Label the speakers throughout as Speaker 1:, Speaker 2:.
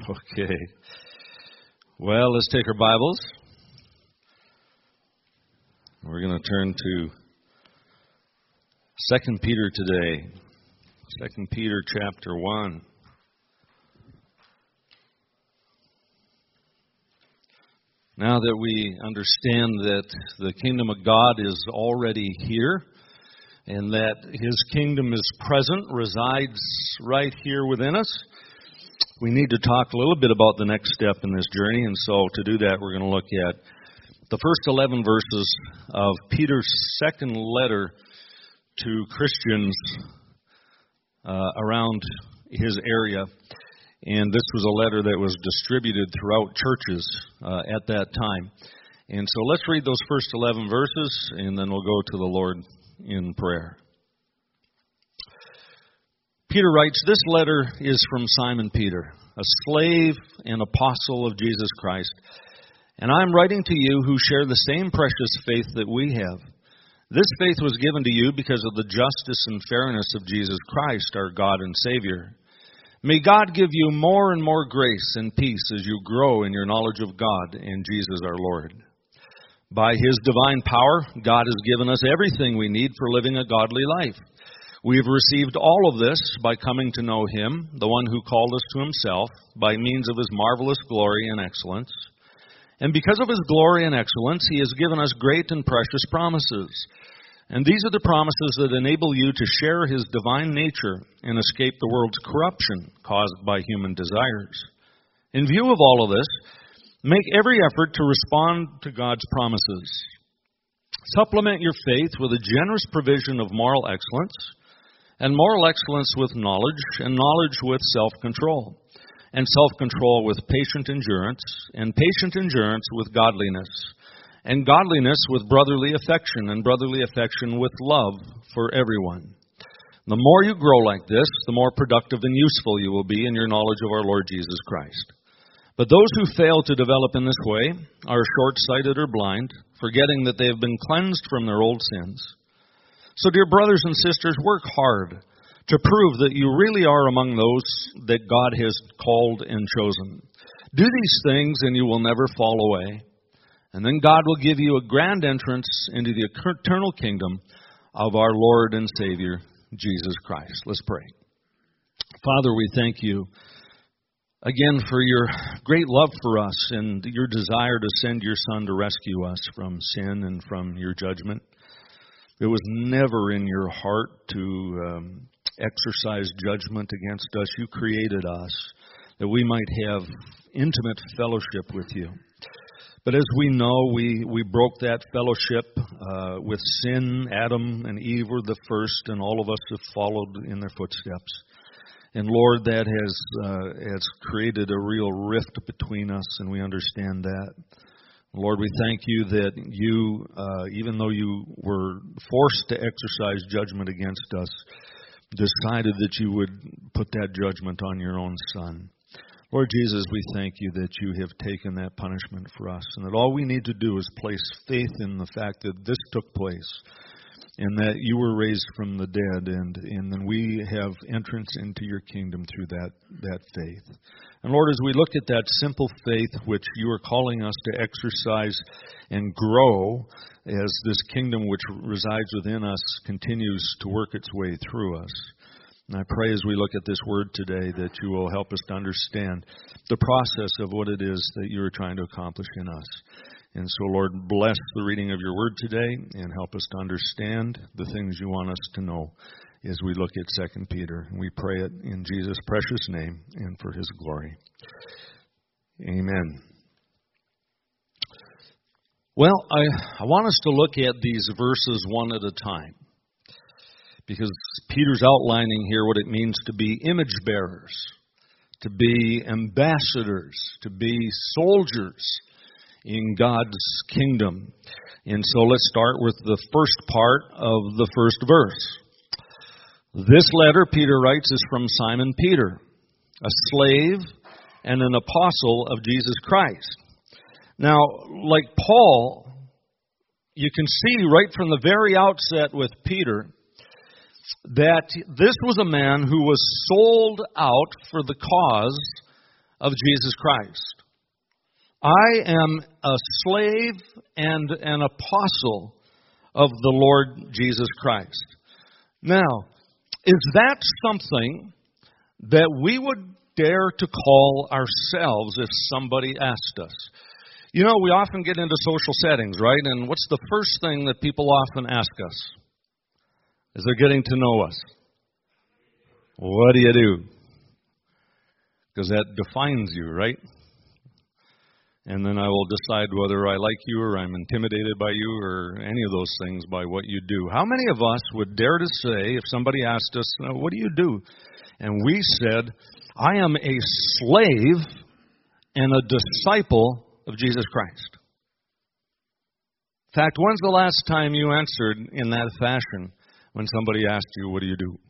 Speaker 1: Okay. Well, let's take our Bibles. We're going to turn to 2 Peter today. 2 Peter chapter 1. Now that we understand that the kingdom of God is already here, and that His kingdom is present, resides right here within us, we need to talk a little bit about the next step in this journey. And so to do that, we're going to look at the first 11 verses of Peter's second letter to Christians around his area. And this was a letter that was distributed throughout churches at that time. And so let's read those first 11 verses, and then we'll go to the Lord in prayer. Peter writes, "This letter is from Simon Peter, a slave and apostle of Jesus Christ. And I am writing to you who share the same precious faith that we have. This faith was given to you because of the justice and fairness of Jesus Christ, our God and Savior. May God give you more and more grace and peace as you grow in your knowledge of God and Jesus our Lord. By His divine power, God has given us everything we need for living a godly life. We have received all of this by coming to know Him, the one who called us to Himself, by means of His marvelous glory and excellence. And because of His glory and excellence, He has given us great and precious promises. And these are the promises that enable you to share His divine nature and escape the world's corruption caused by human desires. In view of all of this, make every effort to respond to God's promises. Supplement your faith with a generous provision of moral excellence, and moral excellence with knowledge, and knowledge with self-control, and self-control with patient endurance, and patient endurance with godliness, and godliness with brotherly affection, and brotherly affection with love for everyone. The more you grow like this, the more productive and useful you will be in your knowledge of our Lord Jesus Christ. But those who fail to develop in this way are short-sighted or blind, forgetting that they have been cleansed from their old sins. So, dear brothers and sisters, work hard to prove that you really are among those that God has called and chosen. Do these things and you will never fall away. And then God will give you a grand entrance into the eternal kingdom of our Lord and Savior, Jesus Christ." Let's pray. Father, we thank you again for your great love for us and your desire to send your Son to rescue us from sin and from your judgment. It was never in your heart to exercise judgment against us. You created us that we might have intimate fellowship with you. But as we know, we broke that fellowship with sin. Adam and Eve were the first, and all of us have followed in their footsteps. And Lord, that has created a real rift between us, and we understand that. Lord, we thank you that you, even though you were forced to exercise judgment against us, decided that you would put that judgment on your own Son. Lord Jesus, we thank you that you have taken that punishment for us, and that all we need to do is place faith in the fact that this took place, and that you were raised from the dead, and then we have entrance into your kingdom through that faith. And Lord, as we look at that simple faith which you are calling us to exercise and grow as this kingdom which resides within us continues to work its way through us. And I pray as we look at this word today that you will help us to understand the process of what it is that you are trying to accomplish in us. And so, Lord, bless the reading of your word today and help us to understand the things you want us to know as we look at 2 Peter. And we pray it in Jesus' precious name and for his glory. Amen. Well, I want us to look at these verses one at a time, because Peter's outlining here what it means to be image bearers, to be ambassadors, to be soldiers in God's kingdom. And so let's start with the first part of the first verse. This letter, Peter writes, is from Simon Peter, a slave and an apostle of Jesus Christ. Now, like Paul, you can see right from the very outset with Peter that this was a man who was sold out for the cause of Jesus Christ. I am a slave and an apostle of the Lord Jesus Christ. Now, is that something that we would dare to call ourselves if somebody asked us? You know, we often get into social settings, right? And what's the first thing that people often ask us as they're getting to know us? What do you do? Because that defines you, right? And then I will decide whether I like you or I'm intimidated by you or any of those things by what you do. How many of us would dare to say, if somebody asked us, what do you do? And we said, I am a slave and a disciple of Jesus Christ. In fact, when's the last time you answered in that fashion when somebody asked you, what do you do?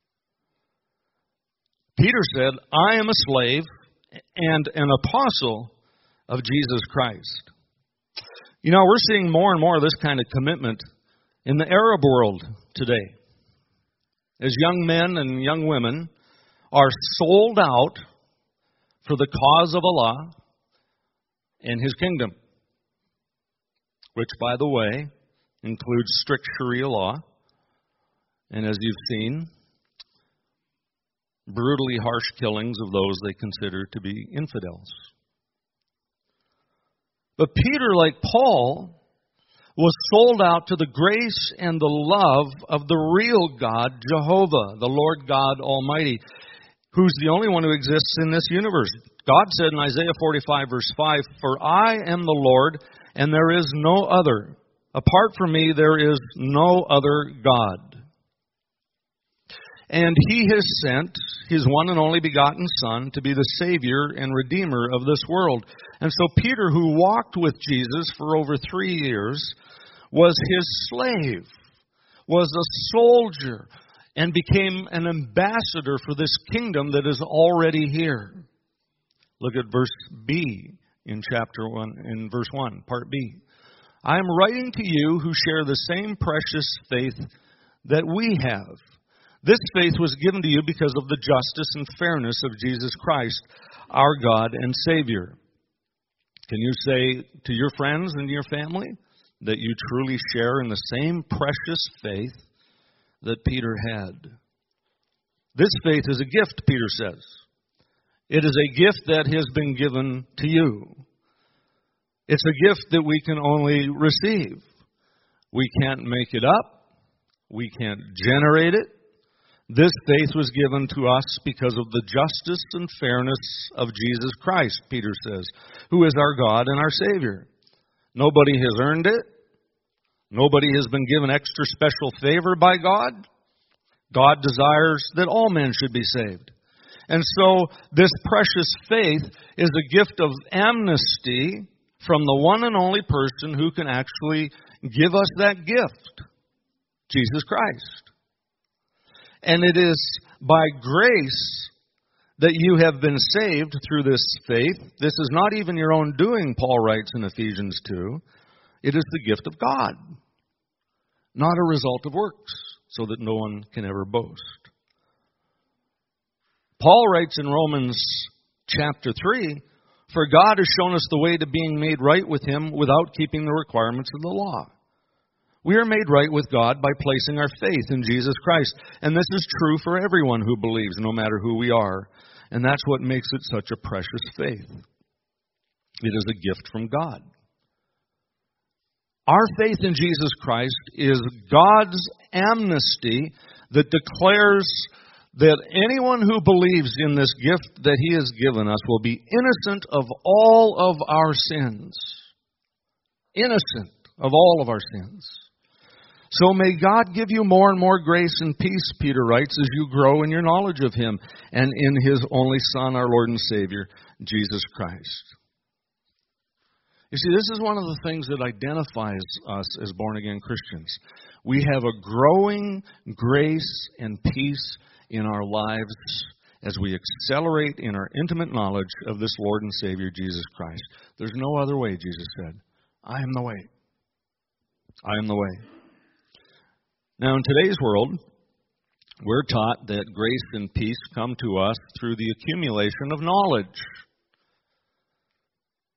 Speaker 1: Peter said, I am a slave and an apostle of Jesus Christ. You know, we're seeing more and more of this kind of commitment in the Arab world today. As young men and young women are sold out for the cause of Allah and His kingdom, which, by the way, includes strict Sharia law, and as you've seen, brutally harsh killings of those they consider to be infidels. But Peter, like Paul, was sold out to the grace and the love of the real God, Jehovah, the Lord God Almighty, who's the only one who exists in this universe. God said in Isaiah 45, verse 5, For I am the Lord, and there is no other. Apart from me, there is no other God. And He has sent His one and only begotten Son to be the Savior and Redeemer of this world. And so Peter, who walked with Jesus for over 3 years, was His slave, was a soldier, and became an ambassador for this kingdom that is already here. Look at verse B in chapter 1, in verse 1, part B. I am writing to you who share the same precious faith that we have. This faith was given to you because of the justice and fairness of Jesus Christ, our God and Savior. Can you say to your friends and your family that you truly share in the same precious faith that Peter had? This faith is a gift, Peter says. It is a gift that has been given to you. It's a gift that we can only receive. We can't make it up. We can't generate it. This faith was given to us because of the justice and fairness of Jesus Christ, Peter says, who is our God and our Savior. Nobody has earned it. Nobody has been given extra special favor by God. God desires that all men should be saved. And so this precious faith is a gift of amnesty from the one and only person who can actually give us that gift, Jesus Christ. And it is by grace that you have been saved through this faith. This is not even your own doing, Paul writes in Ephesians 2. It is the gift of God, not a result of works, so that no one can ever boast. Paul writes in Romans chapter 3, For God has shown us the way to being made right with Him without keeping the requirements of the law. We are made right with God by placing our faith in Jesus Christ. And this is true for everyone who believes, no matter who we are. And that's what makes it such a precious faith. It is a gift from God. Our faith in Jesus Christ is God's amnesty that declares that anyone who believes in this gift that He has given us will be innocent of all of our sins. Innocent of all of our sins. So may God give you more and more grace and peace, Peter writes, as you grow in your knowledge of Him and in His only Son, our Lord and Savior, Jesus Christ. You see, this is one of the things that identifies us as born-again Christians. We have a growing grace and peace in our lives as we accelerate in our intimate knowledge of this Lord and Savior, Jesus Christ. There's no other way, Jesus said. I am the way. I am the way. Now, in today's world, we're taught that grace and peace come to us through the accumulation of knowledge.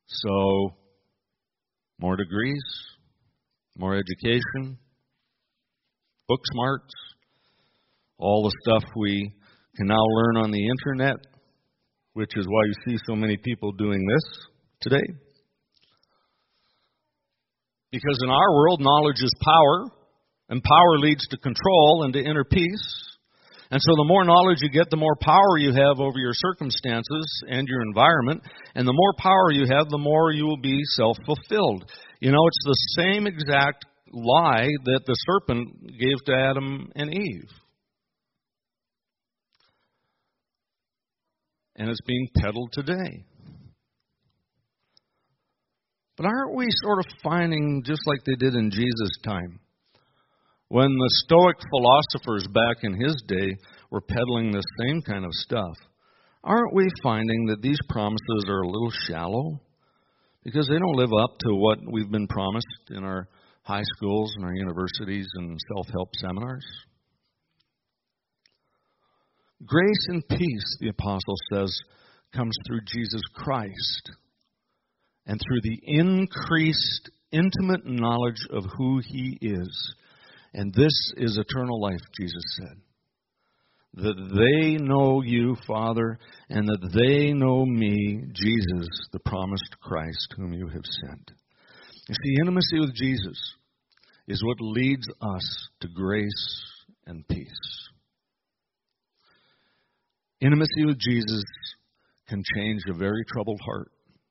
Speaker 1: So, more degrees, more education, book smarts, all the stuff we can now learn on the internet, which is why you see so many people doing this today. Because in our world, knowledge is power, and power leads to control and to inner peace. And so the more knowledge you get, the more power you have over your circumstances and your environment. And the more power you have, the more you will be self-fulfilled. You know, it's the same exact lie that the serpent gave to Adam and Eve. And it's being peddled today. But aren't we sort of finding, just like they did in Jesus' time, when the Stoic philosophers back in his day were peddling this same kind of stuff, aren't we finding that these promises are a little shallow? Because they don't live up to what we've been promised in our high schools and our universities and self-help seminars. Grace and peace, the apostle says, comes through Jesus Christ and through the increased intimate knowledge of who He is. And this is eternal life, Jesus said. That they know you, Father, and that they know me, Jesus, the promised Christ, whom you have sent. You see, intimacy with Jesus is what leads us to grace and peace. Intimacy with Jesus can change a very troubled heart,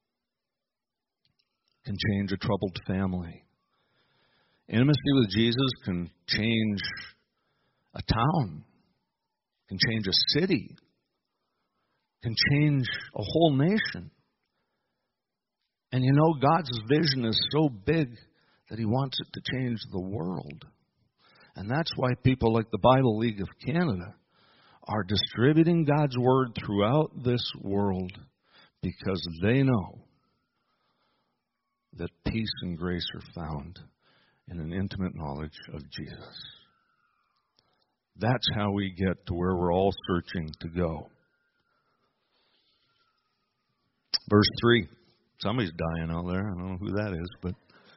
Speaker 1: can change a troubled family. Intimacy with Jesus can change a town, can change a city, can change a whole nation. And you know, God's vision is so big that He wants it to change the world. And that's why people like the Bible League of Canada are distributing God's Word throughout this world because they know that peace and grace are found in an intimate knowledge of Jesus. That's how we get to where we're all searching to go. Verse 3. Somebody's dying out there. I don't know who that is, but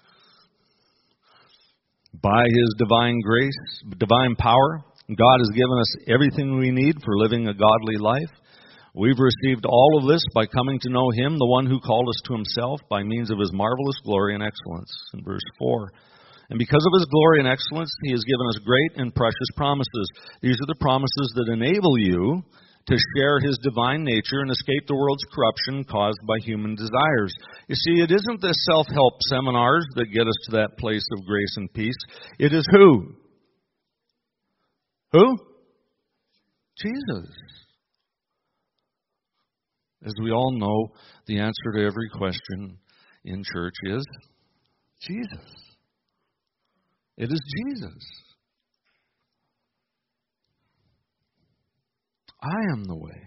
Speaker 1: by His divine grace, divine power, God has given us everything we need for living a godly life. We've received all of this by coming to know Him, the one who called us to Himself by means of His marvelous glory and excellence. In verse 4. And because of His glory and excellence, He has given us great and precious promises. These are the promises that enable you to share His divine nature and escape the world's corruption caused by human desires. You see, it isn't the self-help seminars that get us to that place of grace and peace. It is who? Who? Jesus. As we all know, the answer to every question in church is Jesus. It is Jesus. I am the way.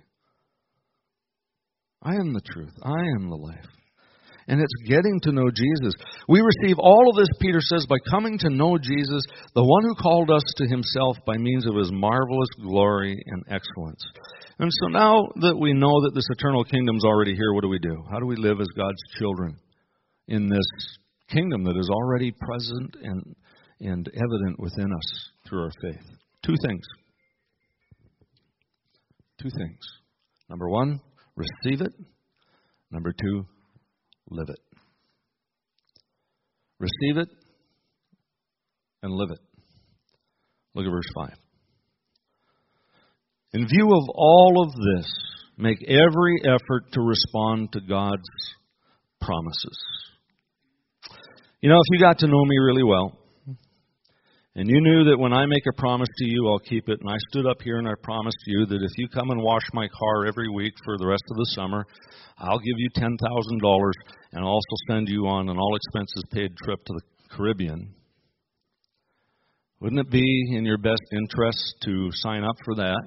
Speaker 1: I am the truth. I am the life. And it's getting to know Jesus. We receive all of this, Peter says, by coming to know Jesus, the one who called us to Himself by means of His marvelous glory and excellence. And so now that we know that this eternal kingdom's already here, what do? How do we live as God's children in this kingdom that is already present and evident within us through our faith? Two things. Number one, receive it. Number two, live it. Receive it and live it. Look at verse 5. In view of all of this, make every effort to respond to God's promises. You know, if you got to know me really well, and you knew that when I make a promise to you, I'll keep it, and I stood up here and I promised you that if you come and wash my car every week for the rest of the summer, I'll give you $10,000 and I'll also send you on an all-expenses-paid trip to the Caribbean. Wouldn't it be in your best interest to sign up for that?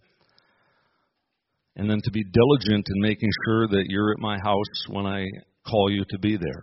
Speaker 1: And then to be diligent in making sure that you're at my house when I call you to be there.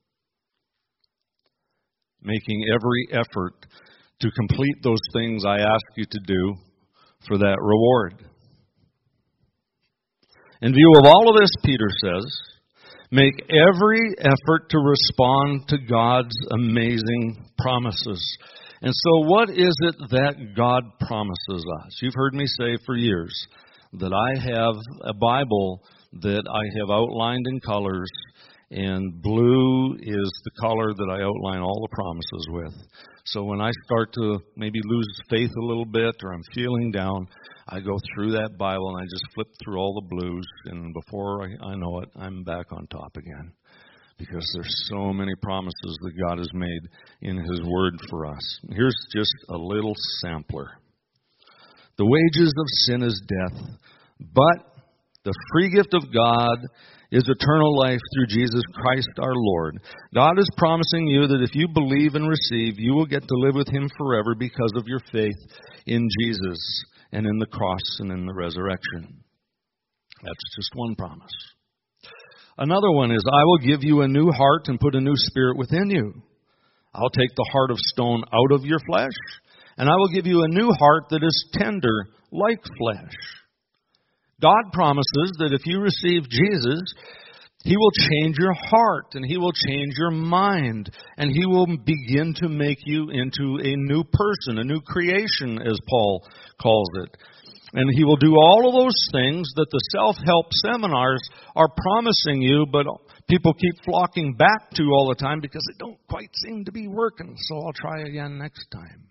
Speaker 1: Making every effort to complete those things I ask you to do for that reward. In view of all of this, Peter says, Make every effort to respond to God's amazing promises. And so what is it that God promises us? You've heard me say for years that I have a Bible that I have outlined in colors, and blue is the color that I outline all the promises with. So when I start to maybe lose faith a little bit or I'm feeling down, I go through that Bible and I just flip through all the blues, and before I know it, I'm back on top again. Because there's so many promises that God has made in His Word for us. Here's just a little sampler. The wages of sin is death, but the free gift of God is eternal life through Jesus Christ our Lord. God is promising you that if you believe and receive, you will get to live with Him forever because of your faith in Jesus and in the cross and in the resurrection. That's just one promise. Another one is, I will give you a new heart and put a new spirit within you. I'll take the heart of stone out of your flesh, and I will give you a new heart that is tender like flesh. God promises that if you receive Jesus, He will change your heart and He will change your mind, and He will begin to make you into a new person, a new creation, as Paul calls it. And He will do all of those things that the self-help seminars are promising you, but people keep flocking back to all the time because it don't quite seem to be working. So I'll try again next time.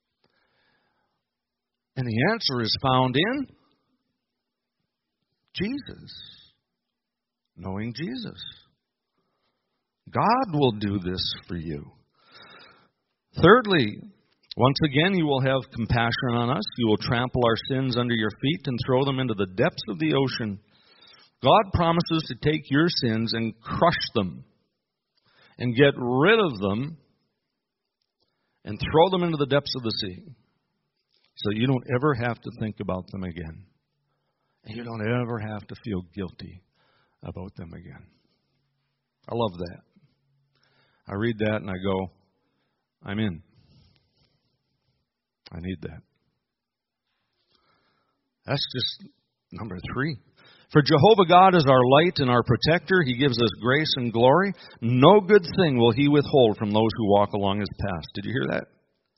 Speaker 1: And the answer is found in Jesus. Knowing Jesus. God will do this for you. Thirdly, once again, you will have compassion on us. You will trample our sins under your feet and throw them into the depths of the ocean. God promises to take your sins and crush them and get rid of them and throw them into the depths of the sea so you don't ever have to think about them again. And you don't ever have to feel guilty about them again. I love that. I read that and I go, I'm in. I need that. That's just number 3. For Jehovah God is our light and our protector. He gives us grace and glory. No good thing will He withhold from those who walk along His paths. Did you hear that?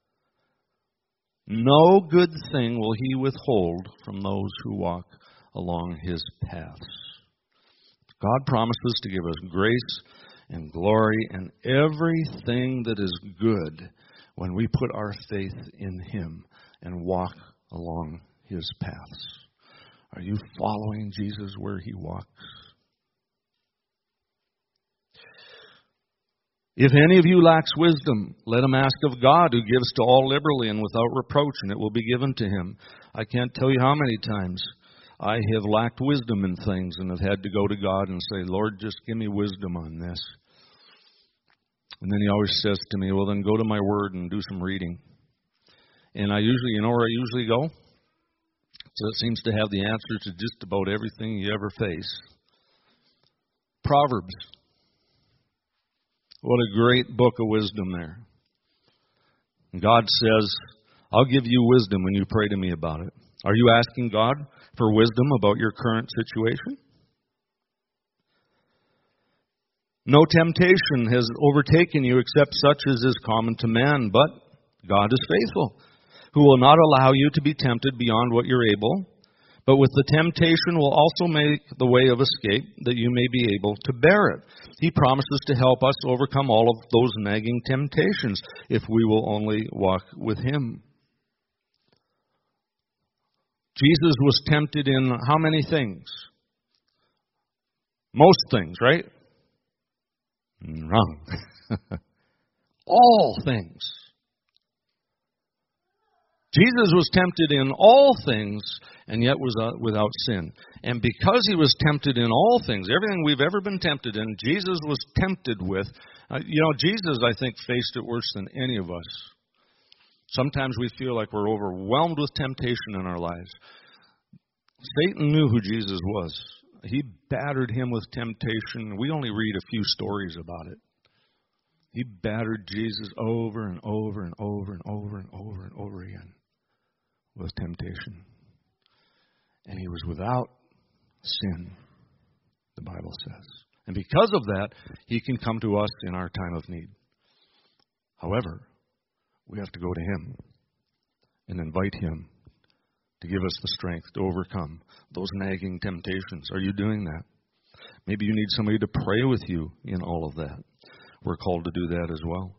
Speaker 1: No good thing will He withhold from those who walk along His paths. God promises to give us grace and glory and everything that is good when we put our faith in Him and walk along His paths. Are you following Jesus where He walks? If any of you lacks wisdom, let him ask of God, who gives to all liberally and without reproach, and it will be given to him. I can't tell you how many times I have lacked wisdom in things and have had to go to God and say, Lord, just give me wisdom on this. And then He always says to me, well, then go to my Word and do some reading. And I usually, you know where I usually go? So it seems to have the answer to just about everything you ever face. Proverbs. What a great book of wisdom there. And God says, I'll give you wisdom when you pray to me about it. Are you asking God for wisdom about your current situation? No temptation has overtaken you except such as is common to man, but God is faithful, who will not allow you to be tempted beyond what you're able, but with the temptation will also make the way of escape, that you may be able to bear it. He promises to help us overcome all of those nagging temptations if we will only walk with Him. Jesus was tempted in how many things? Most things, right? Wrong. All things. Jesus was tempted in all things, and yet was without sin. And because He was tempted in all things, everything we've ever been tempted in, Jesus was tempted with. Jesus, I think, faced it worse than any of us. Sometimes we feel like we're overwhelmed with temptation in our lives. Satan knew who Jesus was. He battered Him with temptation. We only read a few stories about it. He battered Jesus over and over and over and over and over and over again with temptation. And He was without sin, the Bible says. And because of that, He can come to us in our time of need. However, we have to go to Him and invite Him to give us the strength to overcome those nagging temptations. Are you doing that? Maybe you need somebody to pray with you in all of that. We're called to do that as well.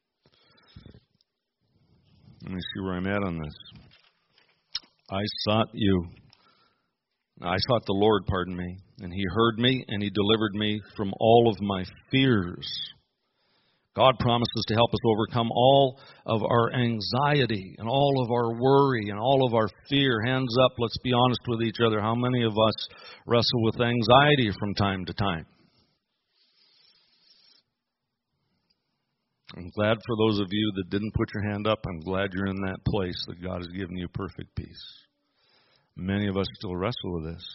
Speaker 1: Let me see where I'm at on this. I sought the Lord, and He heard me, and He delivered me from all of my fears. God promises to help us overcome all of our anxiety and all of our worry and all of our fear. Hands up, let's be honest with each other. How many of us wrestle with anxiety from time to time? I'm glad for those of you that didn't put your hand up. I'm glad you're in that place that God has given you perfect peace. Many of us still wrestle with this.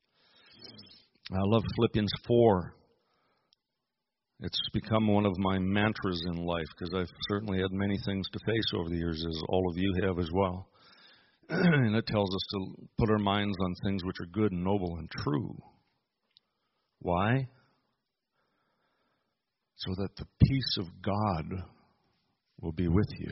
Speaker 1: I love Philippians 4. It's become one of my mantras in life because I've certainly had many things to face over the years, as all of you have as well. And it tells us to put our minds on things which are good and noble and true. Why? So that the peace of God will be with you.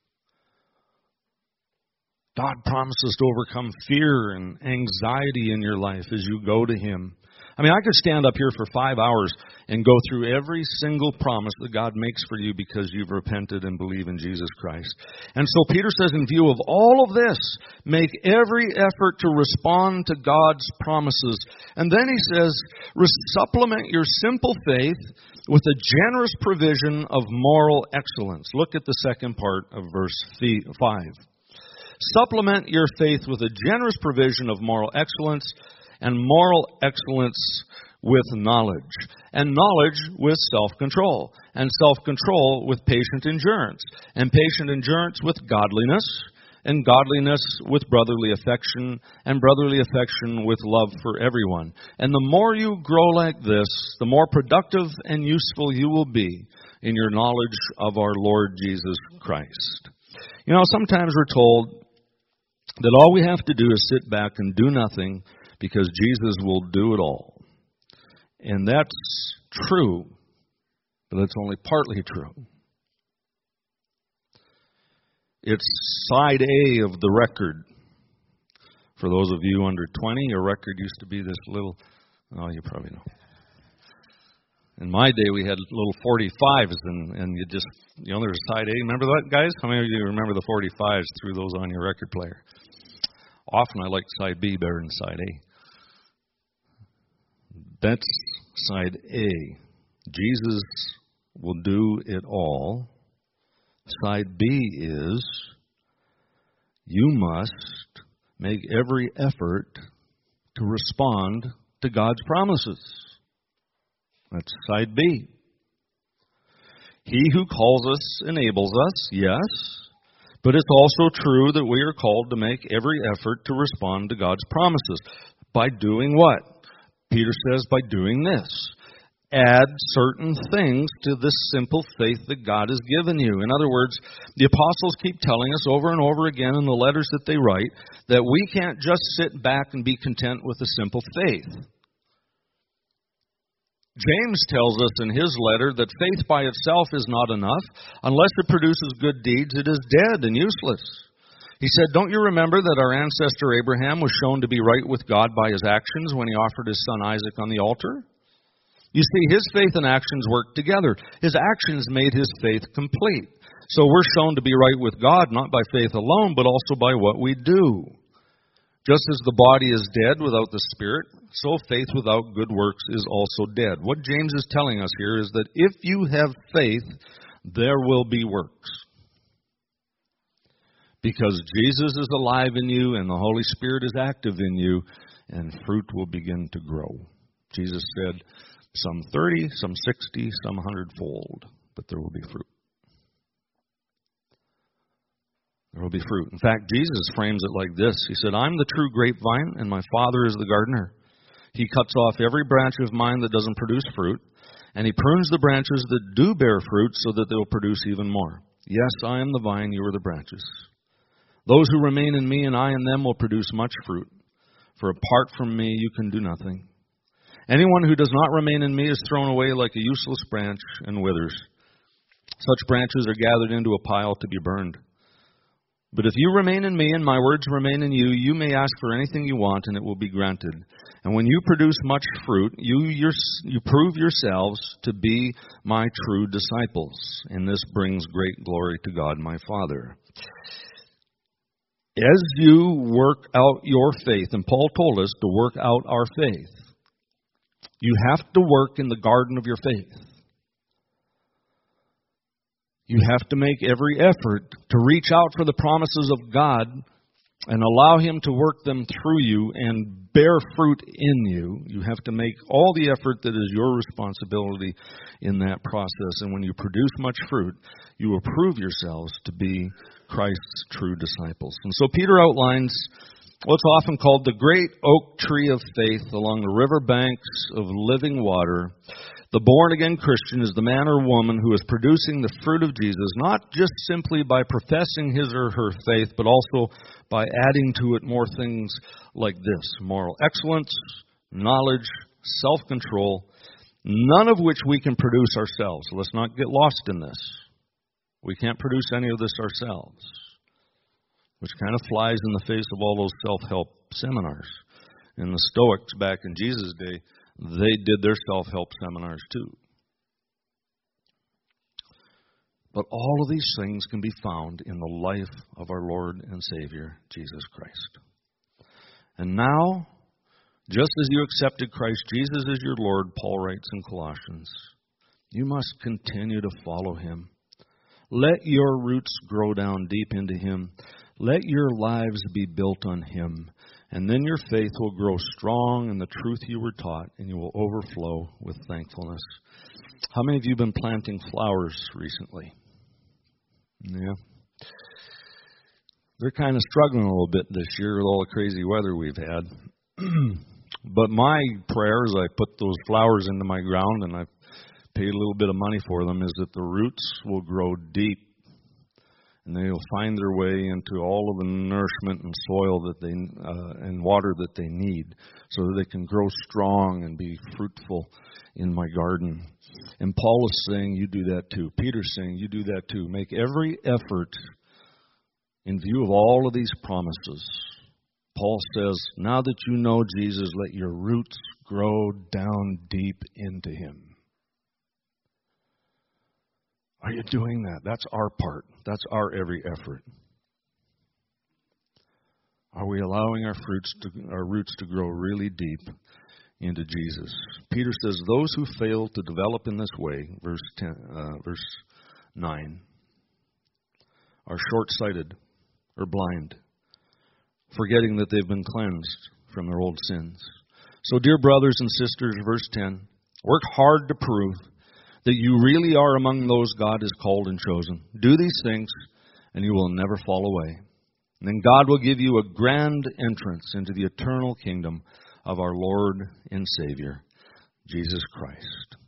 Speaker 1: God promises to overcome fear and anxiety in your life as you go to Him. I mean, I could stand up here for 5 hours and go through every single promise that God makes for you because you've repented and believe in Jesus Christ. And so Peter says, in view of all of this, make every effort to respond to God's promises. And then he says, supplement your simple faith with a generous provision of moral excellence. Look at the second part of verse 5. Supplement your faith with a generous provision of moral excellence, and moral excellence with knowledge, and knowledge with self-control, and self-control with patient endurance, and patient endurance with godliness, and godliness with brotherly affection, and brotherly affection with love for everyone. And the more you grow like this, the more productive and useful you will be in your knowledge of our Lord Jesus Christ. You know, sometimes we're told that all we have to do is sit back and do nothing because Jesus will do it all. And that's true, but it's only partly true. It's side A of the record. For those of you under 20, your record used to be this little, oh, you probably know. In my day, we had little 45s, and you just, you know, there's side A. Remember that, guys? How many of you remember the 45s? Threw those on your record player. Often I liked side B better than side A. That's side A. Jesus will do it all. Side B is you must make every effort to respond to God's promises. That's side B. He who calls us enables us, yes, but it's also true that we are called to make every effort to respond to God's promises. By doing what? Peter says, by doing this. Add certain things to this simple faith that God has given you. In other words, the apostles keep telling us over and over again in the letters that they write that we can't just sit back and be content with a simple faith. James tells us in his letter that faith by itself is not enough. Unless it produces good deeds, it is dead and useless. He said, don't you remember that our ancestor Abraham was shown to be right with God by his actions when he offered his son Isaac on the altar? You see, his faith and actions worked together. His actions made his faith complete. So we're shown to be right with God, not by faith alone, but also by what we do. Just as the body is dead without the spirit, so faith without good works is also dead. What James is telling us here is that if you have faith, there will be works. Because Jesus is alive in you and the Holy Spirit is active in you, and fruit will begin to grow. Jesus said, some 30, some 60, some 100-fold, but there will be fruit. There will be fruit. In fact, Jesus frames it like this. He said, I'm the true grapevine, and my Father is the gardener. He cuts off every branch of mine that doesn't produce fruit, and he prunes the branches that do bear fruit so that they will produce even more. Yes, I am the vine, you are the branches. Those who remain in me and I in them will produce much fruit. For apart from me, you can do nothing. Anyone who does not remain in me is thrown away like a useless branch and withers. Such branches are gathered into a pile to be burned. But if you remain in me and my words remain in you, you may ask for anything you want and it will be granted. And when you produce much fruit, you prove yourselves to be my true disciples. And this brings great glory to God my Father. As you work out your faith, and Paul told us to work out our faith, you have to work in the garden of your faith. You have to make every effort to reach out for the promises of God and allow Him to work them through you and bear fruit in you. You have to make all the effort that is your responsibility in that process. And when you produce much fruit, you will prove yourselves to be Christ's true disciples. And so Peter outlines what's often called the great oak tree of faith along the river banks of living water. The born-again Christian is the man or woman who is producing the fruit of Jesus, not just simply by professing his or her faith, but also by adding to it more things like this: moral excellence, knowledge, self-control, none of which we can produce ourselves. Let's not get lost in this. We can't produce any of this ourselves, which kind of flies in the face of all those self-help seminars. And the Stoics back in Jesus' day, they did their self-help seminars too. But all of these things can be found in the life of our Lord and Savior, Jesus Christ. And now, just as you accepted Christ Jesus as your Lord, Paul writes in Colossians, you must continue to follow Him. Let your roots grow down deep into Him. Let your lives be built on Him. And then your faith will grow strong in the truth you were taught, and you will overflow with thankfulness. How many of you have been planting flowers recently? Yeah. They're kind of struggling a little bit this year with all the crazy weather we've had. But my prayer as I put those flowers into my ground, and I've paid a little bit of money for them, is that the roots will grow deep. And they'll find their way into all of the nourishment and soil that they and water that they need, so that they can grow strong and be fruitful in my garden. And Paul is saying, you do that too. Peter's saying, you do that too. Make every effort in view of all of these promises. Paul says, now that you know Jesus, let your roots grow down deep into Him. Are you doing that? That's our part. That's our every effort. Are we allowing our roots to grow really deep into Jesus? Peter says, those who fail to develop in this way, verse 9, are short-sighted or blind, forgetting that they've been cleansed from their old sins. So, dear brothers and sisters, verse 10, work hard to prove that you really are among those God has called and chosen. Do these things, and you will never fall away. And then God will give you a grand entrance into the eternal kingdom of our Lord and Savior, Jesus Christ.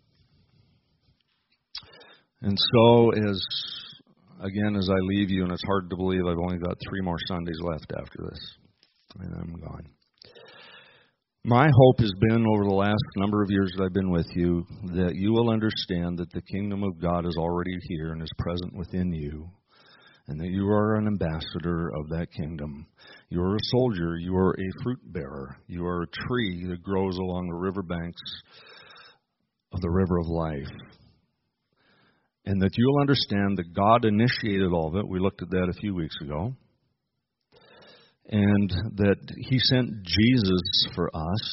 Speaker 1: And so, as I leave you, and it's hard to believe I've only got 3 more Sundays left after this, and I'm gone. My hope has been, over the last number of years that I've been with you, that you will understand that the kingdom of God is already here and is present within you, and that you are an ambassador of that kingdom. You are a soldier. You are a fruit bearer. You are a tree that grows along the riverbanks of the river of life. And that you'll understand that God initiated all of it. We looked at that a few weeks ago. And that He sent Jesus for us.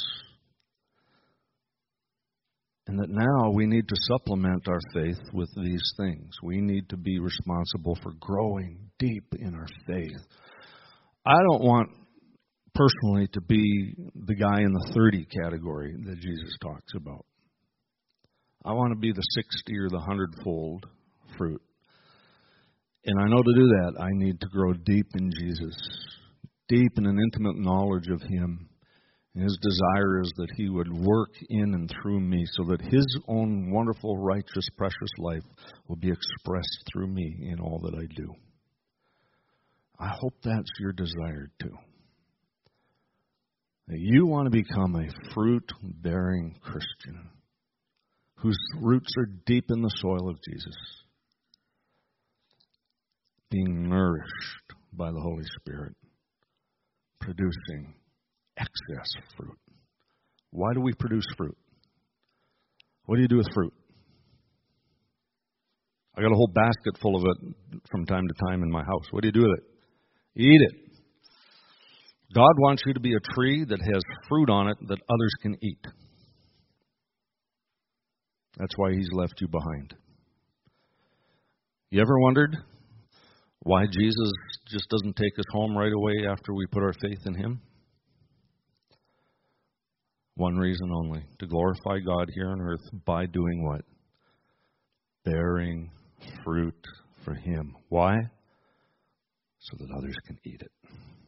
Speaker 1: And that now we need to supplement our faith with these things. We need to be responsible for growing deep in our faith. I don't want personally to be the guy in the 30 category that Jesus talks about. I want to be the 60 or the 100-fold fruit. And I know to do that, I need to grow deep in Jesus. Deep in an intimate knowledge of Him. And His desire is that He would work in and through me so that His own wonderful, righteous, precious life will be expressed through me in all that I do. I hope that's your desire too. that you want to become a fruit-bearing Christian whose roots are deep in the soil of Jesus, being nourished by the Holy Spirit, producing excess fruit. Why do we produce fruit? What do you do with fruit? I got a whole basket full of it from time to time in my house. What do you do with it? Eat it. God wants you to be a tree that has fruit on it that others can eat. That's why He's left you behind. You ever wondered why Jesus just doesn't take us home right away after we put our faith in Him? One reason only, to glorify God here on earth by doing what? Bearing fruit for Him. Why? So that others can eat it.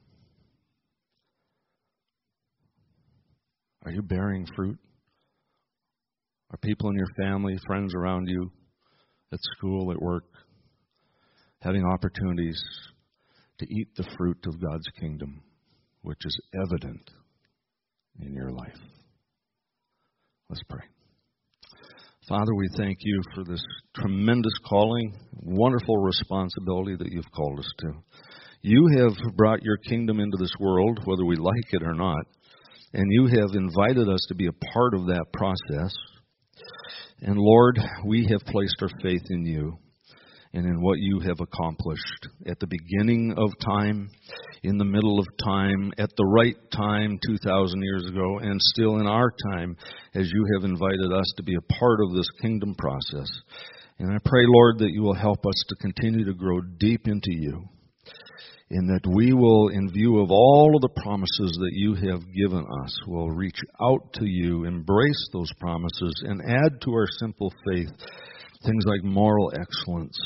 Speaker 1: Are you bearing fruit? Are people in your family, friends around you, at school, at work, having opportunities to eat the fruit of God's kingdom, which is evident in your life? Let's pray. Father, we thank You for this tremendous calling, wonderful responsibility that You've called us to. You have brought Your kingdom into this world, whether we like it or not, and You have invited us to be a part of that process. And Lord, we have placed our faith in You and in what You have accomplished at the beginning of time, in the middle of time, at the right time 2,000 years ago, and still in our time as You have invited us to be a part of this kingdom process. And I pray, Lord, that You will help us to continue to grow deep into You, and that we will, in view of all of the promises that You have given us, will reach out to You, embrace those promises, and add to our simple faith things like moral excellence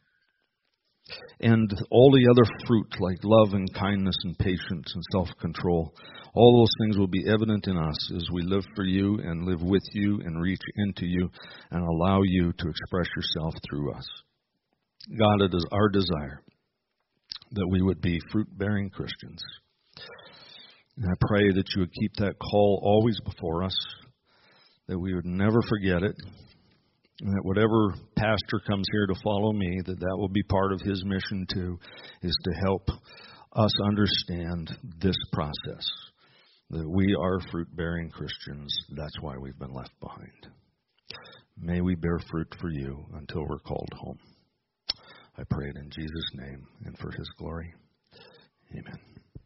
Speaker 1: and all the other fruit like love and kindness and patience and self-control. All those things will be evident in us as we live for You and live with You and reach into You and allow You to express Yourself through us. God, it is our desire that we would be fruit-bearing Christians. And I pray that You would keep that call always before us, that we would never forget it, and that whatever pastor comes here to follow me, that will be part of his mission too, is to help us understand this process, that we are fruit-bearing Christians. That's why we've been left behind. May we bear fruit for You until we're called home. I pray it in Jesus' name and for His glory. Amen.